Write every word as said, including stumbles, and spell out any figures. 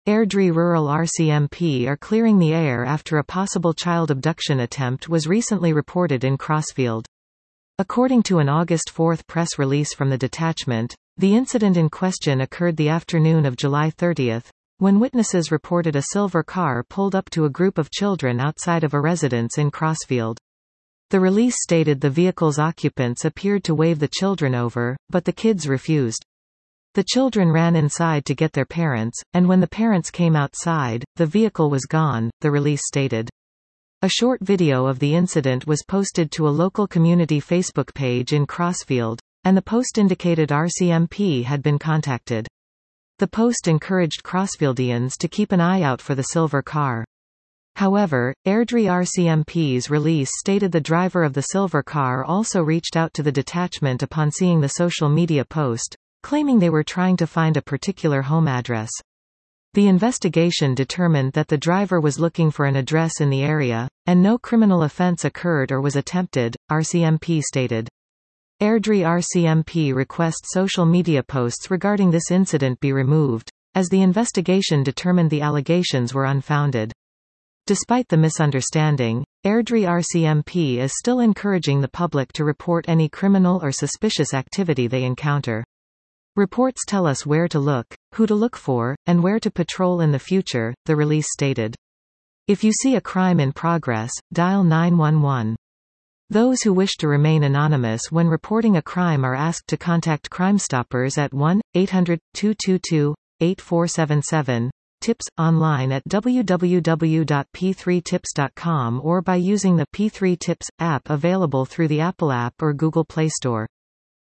Airdrie Rural R C M P are clearing the air after a possible child abduction attempt was recently reported in Crossfield. According to an August fourth press release from the detachment, the incident in question occurred the afternoon of July thirtieth, when witnesses reported a silver car pulled up to a group of children outside of a residence in Crossfield. The release stated the vehicle's occupants appeared to wave the children over, but the kids refused. The children ran inside to get their parents, and when the parents came outside, the vehicle was gone, the release stated. A short video of the incident was posted to a local community Facebook page in Crossfield, and the post indicated R C M P had been contacted. The post encouraged Crossfieldians to keep an eye out for the silver car. However, Airdrie R C M P's release stated the driver of the silver car also reached out to the detachment upon seeing the social media post, claiming they were trying to find a particular home address. The investigation determined that the driver was looking for an address in the area, and no criminal offense occurred or was attempted, R C M P stated. Airdrie R C M P requests social media posts regarding this incident be removed, as the investigation determined the allegations were unfounded. Despite the misunderstanding, Airdrie R C M P is still encouraging the public to report any criminal or suspicious activity they encounter. Reports tell us where to look, who to look for, and where to patrol in the future, the release stated. If you see a crime in progress, dial nine one one. Those who wish to remain anonymous when reporting a crime are asked to contact Crime Stoppers at one eight hundred two two two eight four seven seven, tips, online at w w w dot p three tips dot com or by using the P three Tips app available through the Apple app or Google Play Store.